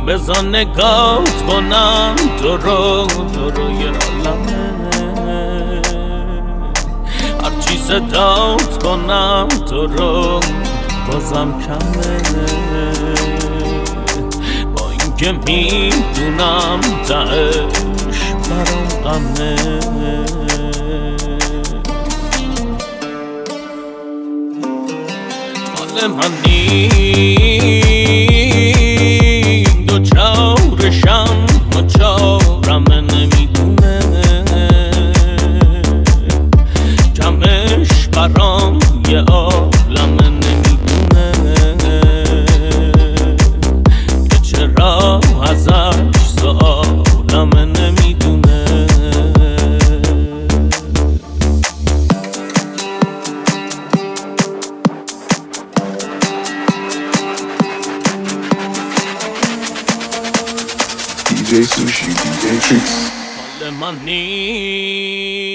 بزن نگات کنم تو رو یه عالمه هرچی صدات کنم تو رو بازم کمه با اینکه میدونم تهش برام غمه مال من نیم دو چارشم و چارم نمیدونه کمش برام یه عالم نمیدونه که چرا ازش سوالم نمیدونه DJ Sushi, DJ Tricks. مال من نیست